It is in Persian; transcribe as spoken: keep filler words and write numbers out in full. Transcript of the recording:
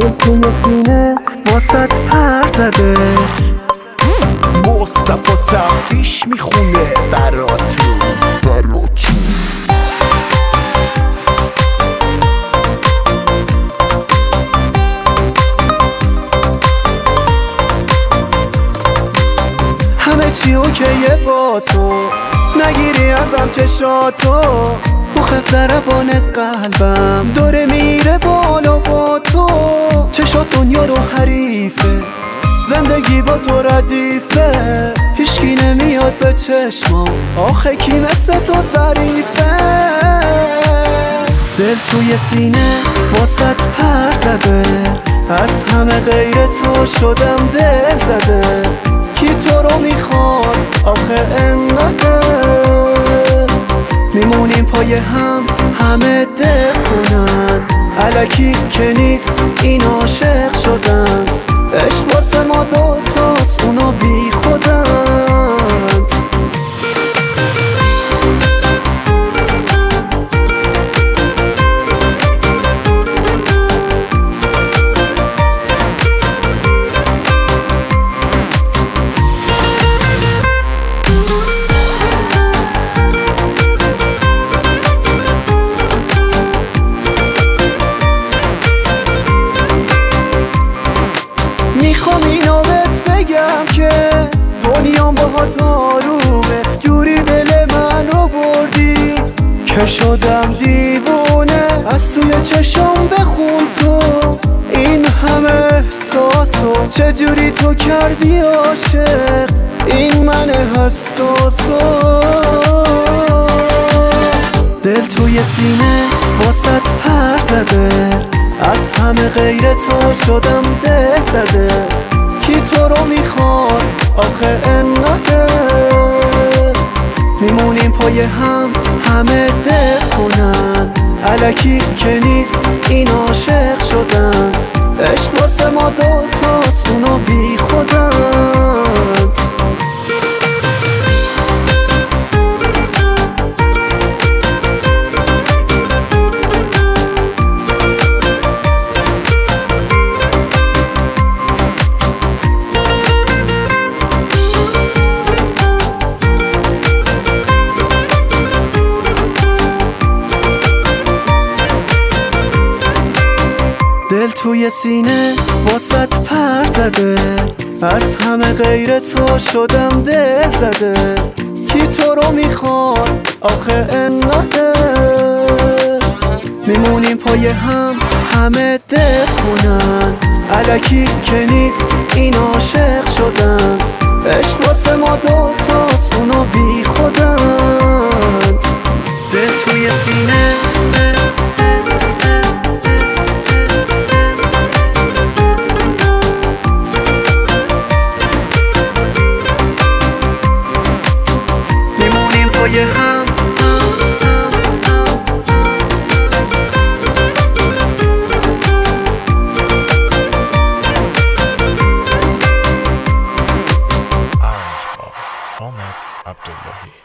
دل توی سینه واسط پر زده. مصطفی تفتیش میخونه براتون براتون همه چی اوکیه با تو، نگیری ازم چشاتو. بوخ ضربان قلبم داره میره بالا با تو. چشات دنیا رو حریفه، زندگی با تو ردیفه. هیچکی نمیاد به چشمام، آخه کی مثل تو ظریفه. دل توی سینه واسط پر زده، از همه غیر تو شدم دل زده. کی تو رو میخواد آخه انقدر؟ میمونیم پای هم همه دل کنن، الکی که نیست این عاشق شدن. عشق واسه ما دوتاست اونا بی خودن. میخوام اینو بهت بگم که دنیام باهات آرومه. جوری دل منو بردی که شدم دیوونه. از سوی چشم بخون تو این همه احساسو، چجوری تو کردی عاشق این من حساسو. دل توی سینه واسط پر زده، از همه غیر تو شدم دل زده. کی تو رو میخواد آخه انقدر؟ میمونیم پای هم همه دل کنن، الکی که نیست این عاشق شدن. عشق واسه ما دوتاست اونا بی خودن. دل توی سینه واسط پر زده، از همه غیر تو شدم دل زده. کی تو رو میخواد آخه انقدر؟ میمونیم پای هم همه دل کنن، الکی که نیست این عاشق شدن. عشق واسه ما دوتاست اونا بی خودن. دل توی سینه پای هم Ahmed Abdullahi.